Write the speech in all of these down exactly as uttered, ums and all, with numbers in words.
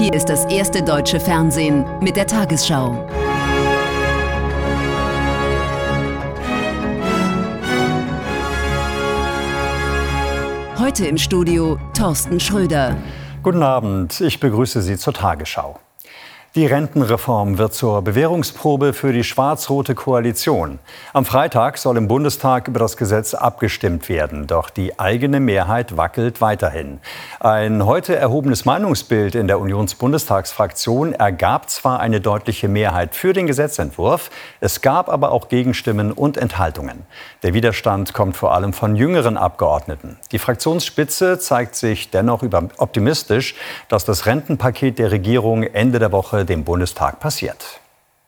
Hier ist das erste deutsche Fernsehen mit der Tagesschau. Heute im Studio Thorsten Schröder. Guten Abend, ich begrüße Sie zur Tagesschau. Die Rentenreform wird zur Bewährungsprobe für die schwarz-rote Koalition. Am Freitag soll im Bundestag über das Gesetz abgestimmt werden. Doch die eigene Mehrheit wackelt weiterhin. Ein heute erhobenes Meinungsbild in der Unionsbundestagsfraktion ergab zwar eine deutliche Mehrheit für den Gesetzentwurf, es gab aber auch Gegenstimmen und Enthaltungen. Der Widerstand kommt vor allem von jüngeren Abgeordneten. Die Fraktionsspitze zeigt sich dennoch optimistisch, dass das Rentenpaket der Regierung Ende der Woche dem Bundestag passiert.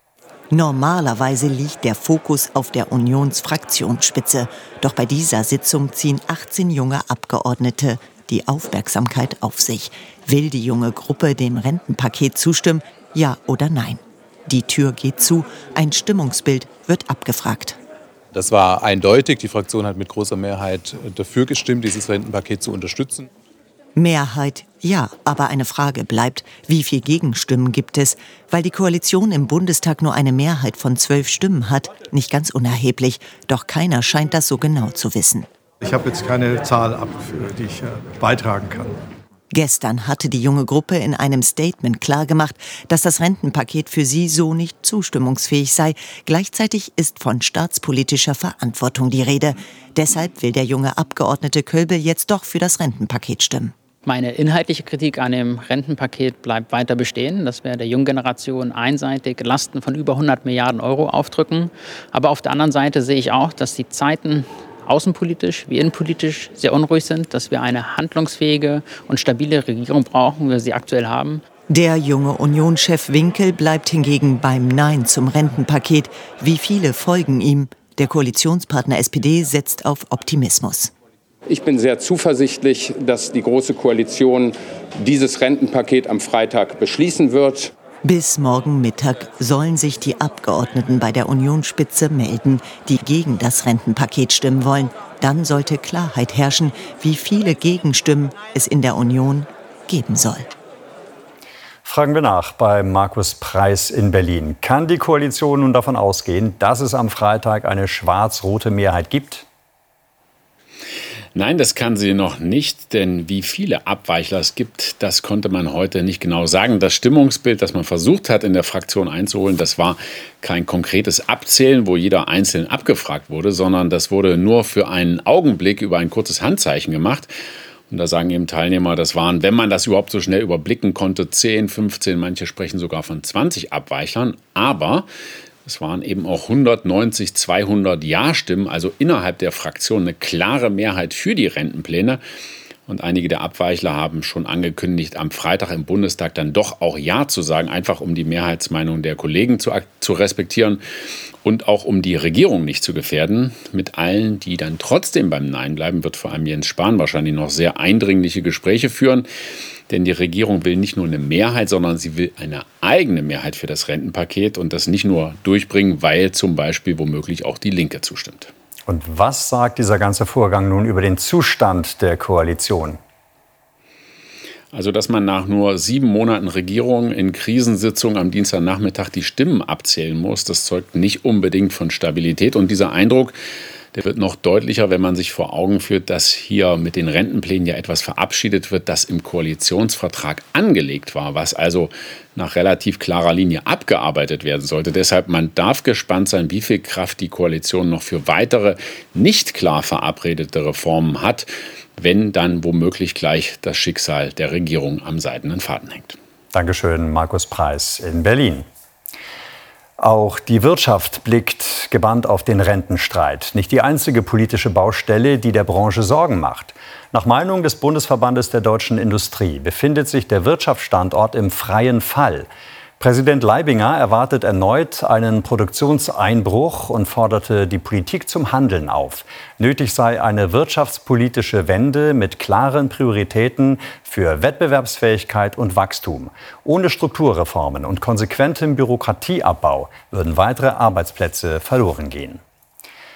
Normalerweise liegt der Fokus auf der Unionsfraktionsspitze. Doch bei dieser Sitzung ziehen achtzehn junge Abgeordnete die Aufmerksamkeit auf sich. Will die junge Gruppe dem Rentenpaket zustimmen? Ja oder nein? Die Tür geht zu, ein Stimmungsbild wird abgefragt. Das war eindeutig. Die Fraktion hat mit großer Mehrheit dafür gestimmt, dieses Rentenpaket zu unterstützen. Mehrheit, ja, aber eine Frage bleibt, wie viel Gegenstimmen gibt es? Weil die Koalition im Bundestag nur eine Mehrheit von zwölf Stimmen hat, nicht ganz unerheblich, doch keiner scheint das so genau zu wissen. Ich habe jetzt keine Zahl ab, die ich beitragen kann. Gestern hatte die junge Gruppe in einem Statement klargemacht, dass das Rentenpaket für sie so nicht zustimmungsfähig sei. Gleichzeitig ist von staatspolitischer Verantwortung die Rede. Deshalb will der junge Abgeordnete Kölbel jetzt doch für das Rentenpaket stimmen. Meine inhaltliche Kritik an dem Rentenpaket bleibt weiter bestehen, dass wir der jungen Generation einseitig Lasten von über hundert Milliarden Euro aufdrücken. Aber auf der anderen Seite sehe ich auch, dass die Zeiten außenpolitisch wie innenpolitisch sehr unruhig sind, dass wir eine handlungsfähige und stabile Regierung brauchen, wie wir sie aktuell haben. Der junge Unionschef Winkel bleibt hingegen beim Nein zum Rentenpaket. Wie viele folgen ihm? Der Koalitionspartner S P D setzt auf Optimismus. Ich bin sehr zuversichtlich, dass die Große Koalition dieses Rentenpaket am Freitag beschließen wird. Bis morgen Mittag sollen sich die Abgeordneten bei der Unionsspitze melden, die gegen das Rentenpaket stimmen wollen. Dann sollte Klarheit herrschen, wie viele Gegenstimmen es in der Union geben soll. Fragen wir nach bei Markus Preis in Berlin. Kann die Koalition nun davon ausgehen, dass es am Freitag eine schwarz-rote Mehrheit gibt? Nein, das kann sie noch nicht, denn wie viele Abweichler es gibt, das konnte man heute nicht genau sagen. Das Stimmungsbild, das man versucht hat, in der Fraktion einzuholen, das war kein konkretes Abzählen, wo jeder einzeln abgefragt wurde, sondern das wurde nur für einen Augenblick über ein kurzes Handzeichen gemacht. Und da sagen eben Teilnehmer, das waren, wenn man das überhaupt so schnell überblicken konnte, zehn, fünfzehn, manche sprechen sogar von zwanzig Abweichlern. Aber es waren eben auch hundertneunzig, zweihundert Ja-Stimmen, also innerhalb der Fraktion eine klare Mehrheit für die Rentenpläne. Und einige der Abweichler haben schon angekündigt, am Freitag im Bundestag dann doch auch Ja zu sagen, einfach um die Mehrheitsmeinung der Kollegen zu, zu respektieren und auch um die Regierung nicht zu gefährden. Mit allen, die dann trotzdem beim Nein bleiben, wird vor allem Jens Spahn wahrscheinlich noch sehr eindringliche Gespräche führen. Denn die Regierung will nicht nur eine Mehrheit, sondern sie will eine eigene Mehrheit für das Rentenpaket und das nicht nur durchbringen, weil zum Beispiel womöglich auch die Linke zustimmt. Und was sagt dieser ganze Vorgang nun über den Zustand der Koalition? Also, dass man nach nur sieben Monaten Regierung in Krisensitzungen am Dienstagnachmittag die Stimmen abzählen muss, das zeugt nicht unbedingt von Stabilität. Und dieser Eindruck, der wird noch deutlicher, wenn man sich vor Augen führt, dass hier mit den Rentenplänen ja etwas verabschiedet wird, das im Koalitionsvertrag angelegt war, was also nach relativ klarer Linie abgearbeitet werden sollte. Deshalb, man darf gespannt sein, wie viel Kraft die Koalition noch für weitere nicht klar verabredete Reformen hat, wenn dann womöglich gleich das Schicksal der Regierung am seidenen Faden hängt. Dankeschön, Markus Preis in Berlin. Auch die Wirtschaft blickt gebannt auf den Rentenstreit. Nicht die einzige politische Baustelle, die der Branche Sorgen macht. Nach Meinung des Bundesverbandes der deutschen Industrie befindet sich der Wirtschaftsstandort im freien Fall. Präsident Leibinger erwartet erneut einen Produktionseinbruch und forderte die Politik zum Handeln auf. Nötig sei eine wirtschaftspolitische Wende mit klaren Prioritäten für Wettbewerbsfähigkeit und Wachstum. Ohne Strukturreformen und konsequentem Bürokratieabbau würden weitere Arbeitsplätze verloren gehen.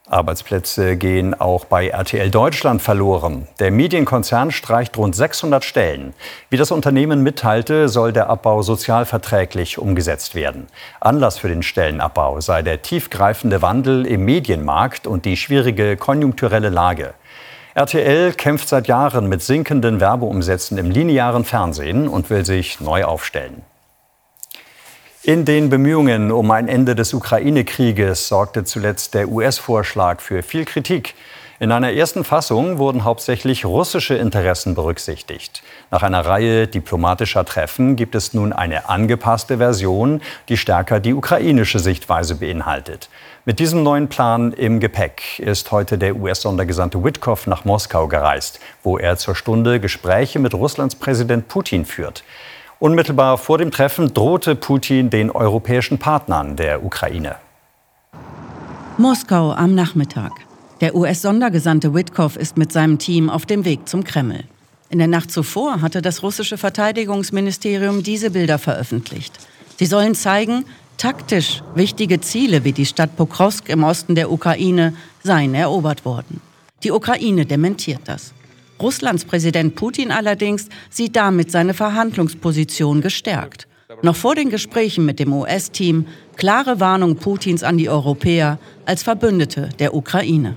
Arbeitsplätze gehen auch bei R T L Deutschland verloren. Der Medienkonzern streicht rund sechshundert Stellen. Wie das Unternehmen mitteilte, soll der Abbau sozialverträglich umgesetzt werden. Anlass für den Stellenabbau sei der tiefgreifende Wandel im Medienmarkt und die schwierige konjunkturelle Lage. R T L kämpft seit Jahren mit sinkenden Werbeumsätzen im linearen Fernsehen und will sich neu aufstellen. In den Bemühungen um ein Ende des Ukraine-Krieges sorgte zuletzt der U S-Vorschlag für viel Kritik. In einer ersten Fassung wurden hauptsächlich russische Interessen berücksichtigt. Nach einer Reihe diplomatischer Treffen gibt es nun eine angepasste Version, die stärker die ukrainische Sichtweise beinhaltet. Mit diesem neuen Plan im Gepäck ist heute der U S-Sondergesandte Witkoff nach Moskau gereist, wo er zur Stunde Gespräche mit Russlands Präsident Putin führt. Unmittelbar vor dem Treffen drohte Putin den europäischen Partnern der Ukraine. Moskau am Nachmittag. Der U S-Sondergesandte Witkoff ist mit seinem Team auf dem Weg zum Kreml. In der Nacht zuvor hatte das russische Verteidigungsministerium diese Bilder veröffentlicht. Sie sollen zeigen, taktisch wichtige Ziele wie die Stadt Pokrovsk im Osten der Ukraine seien erobert worden. Die Ukraine dementiert das. Russlands Präsident Putin allerdings sieht damit seine Verhandlungsposition gestärkt. Noch vor den Gesprächen mit dem U S-Team klare Warnung Putins an die Europäer als Verbündete der Ukraine.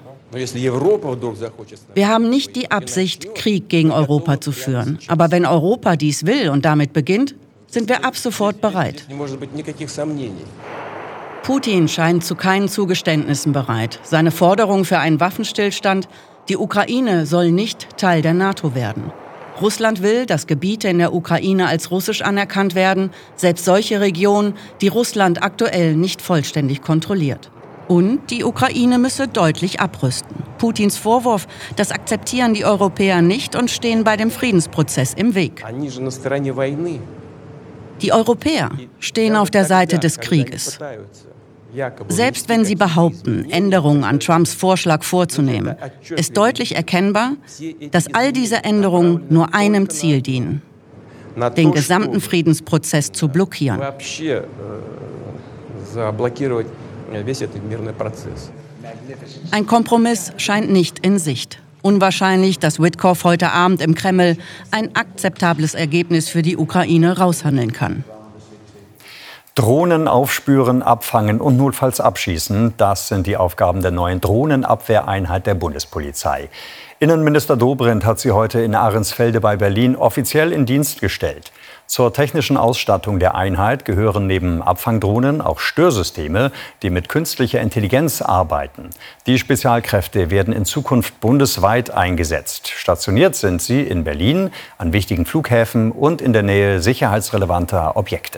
Wir haben nicht die Absicht, Krieg gegen Europa zu führen. Aber wenn Europa dies will und damit beginnt, sind wir ab sofort bereit. Putin scheint zu keinen Zugeständnissen bereit. Seine Forderung für einen Waffenstillstand: Die Ukraine soll nicht Teil der NATO werden. Russland will, dass Gebiete in der Ukraine als russisch anerkannt werden, selbst solche Regionen, die Russland aktuell nicht vollständig kontrolliert. Und die Ukraine müsse deutlich abrüsten. Putins Vorwurf, das akzeptieren die Europäer nicht und stehen bei dem Friedensprozess im Weg. Die Europäer stehen auf der Seite des Krieges. Selbst wenn sie behaupten, Änderungen an Trumps Vorschlag vorzunehmen, ist deutlich erkennbar, dass all diese Änderungen nur einem Ziel dienen: den gesamten Friedensprozess zu blockieren. Ein Kompromiss scheint nicht in Sicht. Unwahrscheinlich, dass Witkoff heute Abend im Kreml ein akzeptables Ergebnis für die Ukraine raushandeln kann. Drohnen aufspüren, abfangen und notfalls abschießen, das sind die Aufgaben der neuen Drohnenabwehreinheit der Bundespolizei. Innenminister Dobrindt hat sie heute in Ahrensfelde bei Berlin offiziell in Dienst gestellt. Zur technischen Ausstattung der Einheit gehören neben Abfangdrohnen auch Störsysteme, die mit künstlicher Intelligenz arbeiten. Die Spezialkräfte werden in Zukunft bundesweit eingesetzt. Stationiert sind sie in Berlin, an wichtigen Flughäfen und in der Nähe sicherheitsrelevanter Objekte.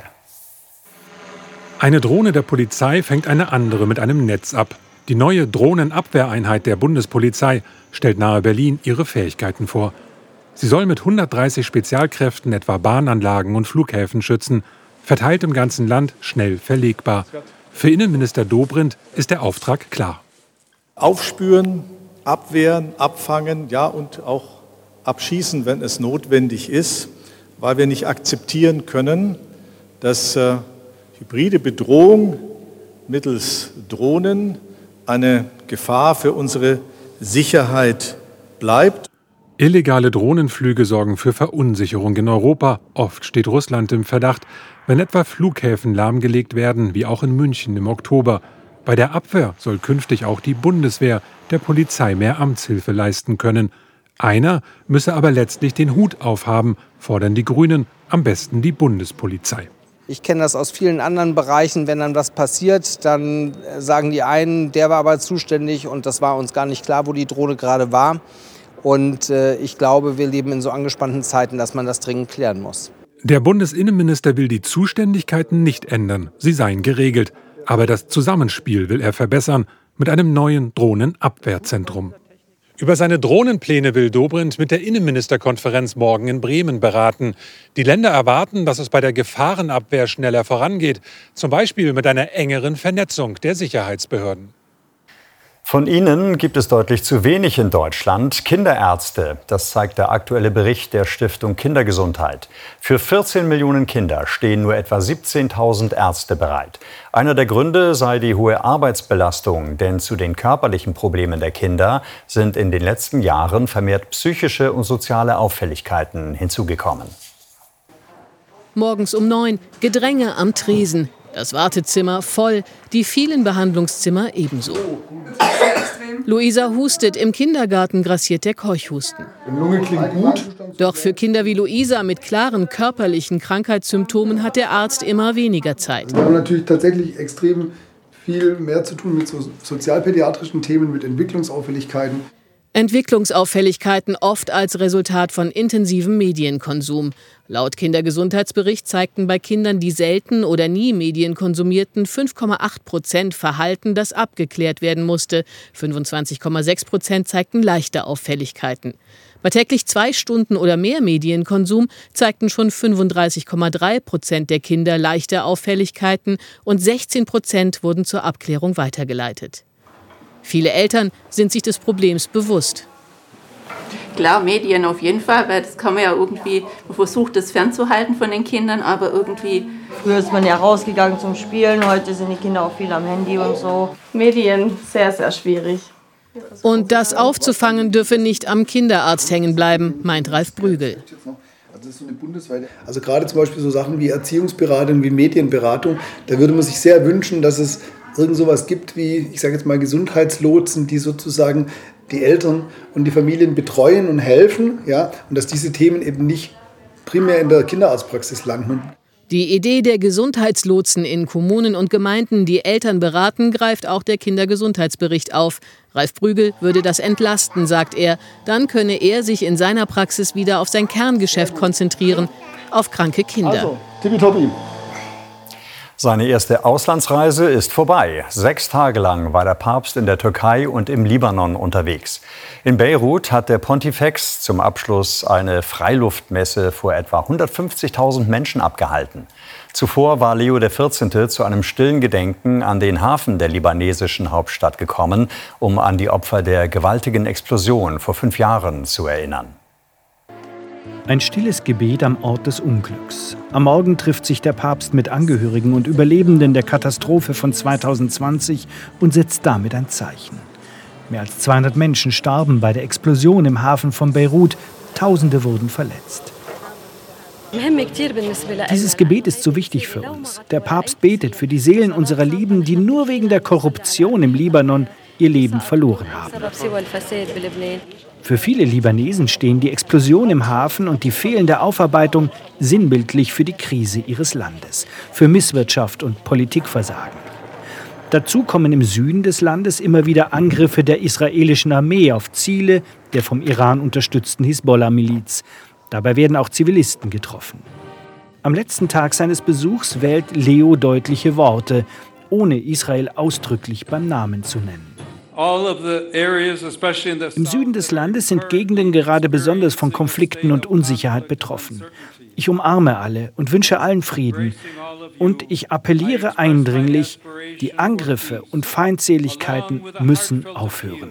Eine Drohne der Polizei fängt eine andere mit einem Netz ab. Die neue Drohnenabwehreinheit der Bundespolizei stellt nahe Berlin ihre Fähigkeiten vor. Sie soll mit hundertdreißig Spezialkräften etwa Bahnanlagen und Flughäfen schützen, verteilt im ganzen Land, schnell verlegbar. Für Innenminister Dobrindt ist der Auftrag klar. Aufspüren, abwehren, abfangen, ja und auch abschießen, wenn es notwendig ist, weil wir nicht akzeptieren können, dass äh, hybride Bedrohung mittels Drohnen eine Gefahr für unsere Sicherheit bleibt. Illegale Drohnenflüge sorgen für Verunsicherung in Europa. Oft steht Russland im Verdacht, wenn etwa Flughäfen lahmgelegt werden, wie auch in München im Oktober. Bei der Abwehr soll künftig auch die Bundeswehr der Polizei mehr Amtshilfe leisten können. Einer müsse aber letztlich den Hut aufhaben, fordern die Grünen, am besten die Bundespolizei. Ich kenne das aus vielen anderen Bereichen, wenn dann was passiert, dann sagen die einen, der war aber zuständig und das war uns gar nicht klar, wo die Drohne gerade war. Und äh, ich glaube, wir leben in so angespannten Zeiten, dass man das dringend klären muss. Der Bundesinnenminister will die Zuständigkeiten nicht ändern, sie seien geregelt. Aber das Zusammenspiel will er verbessern mit einem neuen Drohnenabwehrzentrum. Über seine Drohnenpläne will Dobrindt mit der Innenministerkonferenz morgen in Bremen beraten. Die Länder erwarten, dass es bei der Gefahrenabwehr schneller vorangeht, zum Beispiel mit einer engeren Vernetzung der Sicherheitsbehörden. Von ihnen gibt es deutlich zu wenig in Deutschland. Kinderärzte, das zeigt der aktuelle Bericht der Stiftung Kindergesundheit. Für vierzehn Millionen Kinder stehen nur etwa siebzehntausend Ärzte bereit. Einer der Gründe sei die hohe Arbeitsbelastung, denn zu den körperlichen Problemen der Kinder sind in den letzten Jahren vermehrt psychische und soziale Auffälligkeiten hinzugekommen. Morgens um neun, Gedränge am Tresen. Das Wartezimmer voll, die vielen Behandlungszimmer ebenso. Luisa hustet, im Kindergarten grassiert der Keuchhusten. Die Lunge klingt gut. Doch für Kinder wie Luisa mit klaren körperlichen Krankheitssymptomen hat der Arzt immer weniger Zeit. Wir haben natürlich tatsächlich extrem viel mehr zu tun mit so sozialpädiatrischen Themen, mit Entwicklungsauffälligkeiten. Entwicklungsauffälligkeiten oft als Resultat von intensivem Medienkonsum. Laut Kindergesundheitsbericht zeigten bei Kindern, die selten oder nie Medien konsumierten, fünf Komma acht Prozent Verhalten, das abgeklärt werden musste. fünfundzwanzig Komma sechs Prozent zeigten leichte Auffälligkeiten. Bei täglich zwei Stunden oder mehr Medienkonsum zeigten schon fünfunddreißig Komma drei Prozent der Kinder leichte Auffälligkeiten und sechzehn Prozent wurden zur Abklärung weitergeleitet. Viele Eltern sind sich des Problems bewusst. Klar, Medien auf jeden Fall, weil das kann man ja irgendwie, man versucht das fernzuhalten von den Kindern, aber irgendwie... Früher ist man ja rausgegangen zum Spielen, heute sind die Kinder auch viel am Handy und so. Medien, sehr, sehr schwierig. Und das aufzufangen dürfe nicht am Kinderarzt hängen bleiben, meint Ralf Brügel. Also, das ist so eine bundesweite, also gerade zum Beispiel so Sachen wie Erziehungsberatung, wie Medienberatung, da würde man sich sehr wünschen, dass es irgend sowas gibt wie, ich sage jetzt mal, Gesundheitslotsen, die sozusagen die Eltern und die Familien betreuen und helfen, ja, und dass diese Themen eben nicht primär in der Kinderarztpraxis landen. Die Idee der Gesundheitslotsen in Kommunen und Gemeinden, die Eltern beraten, greift auch der Kindergesundheitsbericht auf. Ralf Brügel würde das entlasten, sagt er. Dann könne er sich in seiner Praxis wieder auf sein Kerngeschäft konzentrieren, auf kranke Kinder. Also, tippitoppi. Seine erste Auslandsreise ist vorbei. Sechs Tage lang war der Papst in der Türkei und im Libanon unterwegs. In Beirut hat der Pontifex zum Abschluss eine Freiluftmesse vor etwa hundertfünfzigtausend Menschen abgehalten. Zuvor war Leo der vierzehnte zu einem stillen Gedenken an den Hafen der libanesischen Hauptstadt gekommen, um an die Opfer der gewaltigen Explosion vor fünf Jahren zu erinnern. Ein stilles Gebet am Ort des Unglücks. Am Morgen trifft sich der Papst mit Angehörigen und Überlebenden der Katastrophe von zweitausendzwanzig und setzt damit ein Zeichen. Mehr als zweihundert Menschen starben bei der Explosion im Hafen von Beirut. Tausende wurden verletzt. Dieses Gebet ist so wichtig für uns. Der Papst betet für die Seelen unserer Lieben, die nur wegen der Korruption im Libanon ihr Leben verloren haben. Für viele Libanesen stehen die Explosion im Hafen und die fehlende Aufarbeitung sinnbildlich für die Krise ihres Landes, für Misswirtschaft und Politikversagen. Dazu kommen im Süden des Landes immer wieder Angriffe der israelischen Armee auf Ziele der vom Iran unterstützten Hisbollah-Miliz. Dabei werden auch Zivilisten getroffen. Am letzten Tag seines Besuchs wählt Leo deutliche Worte, ohne Israel ausdrücklich beim Namen zu nennen. Im Süden des Landes sind Gegenden gerade besonders von Konflikten und Unsicherheit betroffen. Ich umarme alle und wünsche allen Frieden. Und ich appelliere eindringlich, die Angriffe und Feindseligkeiten müssen aufhören.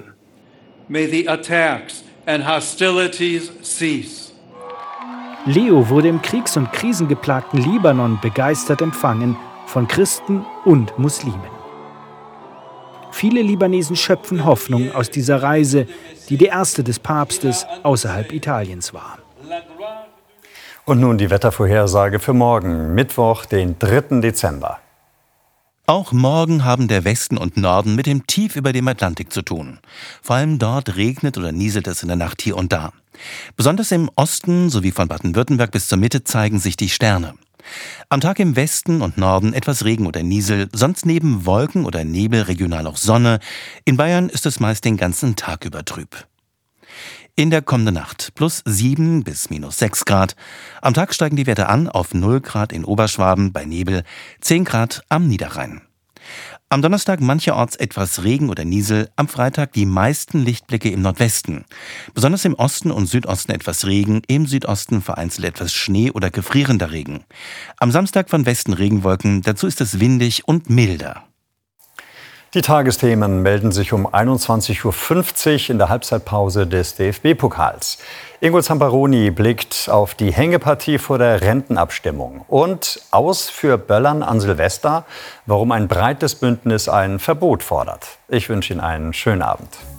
Leo wurde im kriegs- und krisengeplagten Libanon begeistert empfangen von Christen und Muslimen. Viele Libanesen schöpfen Hoffnung aus dieser Reise, die die erste des Papstes außerhalb Italiens war. Und nun die Wettervorhersage für morgen, Mittwoch, den dritten Dezember. Auch morgen haben der Westen und Norden mit dem Tief über dem Atlantik zu tun. Vor allem dort regnet oder nieselt es in der Nacht hier und da. Besonders im Osten sowie von Baden-Württemberg bis zur Mitte zeigen sich die Sterne. Am Tag im Westen und Norden etwas Regen oder Niesel, sonst neben Wolken oder Nebel regional auch Sonne. In Bayern ist es meist den ganzen Tag über trüb. In der kommenden Nacht plus sieben bis minus sechs Grad. Am Tag steigen die Werte an auf null Grad in Oberschwaben, bei Nebel zehn Grad am Niederrhein. Am Donnerstag mancherorts etwas Regen oder Niesel, am Freitag die meisten Lichtblicke im Nordwesten. Besonders im Osten und Südosten etwas Regen, im Südosten vereinzelt etwas Schnee oder gefrierender Regen. Am Samstag von Westen Regenwolken, dazu ist es windig und milder. Die Tagesthemen melden sich um einundzwanzig Uhr fünfzig in der Halbzeitpause des D F B-Pokals. Ingo Zamperoni blickt auf die Hängepartie vor der Rentenabstimmung und aus für Böllern an Silvester, warum ein breites Bündnis ein Verbot fordert. Ich wünsche Ihnen einen schönen Abend.